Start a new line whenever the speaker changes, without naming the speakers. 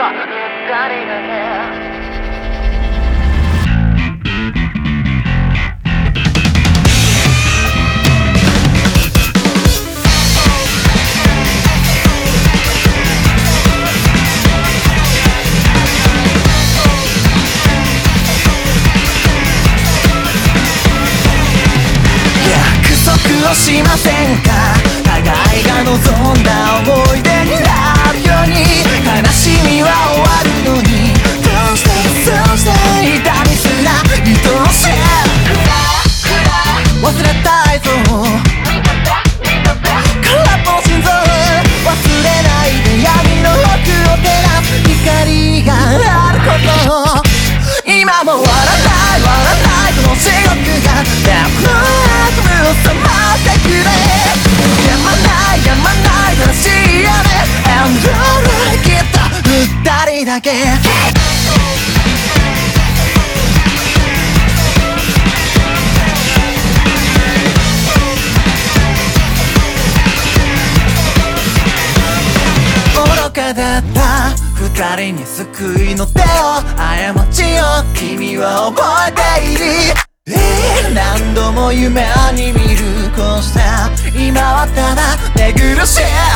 誰がね
をしませんか。互いが望んだ思い出になるように。悲しみは終わるのにどうして痛みすら愛おしい。忘れたいぞ空っぽの心臓。忘れないで闇の奥を照らす光があること。今も笑わないこの地獄が僕の悪夢を覚ましてくれ。やまない正しい夢 And you're きっと二人だけ。愚かだった二人に救いの手を過ちを君は覚えている。何度も夢に見るこうした今はただ寝苦しい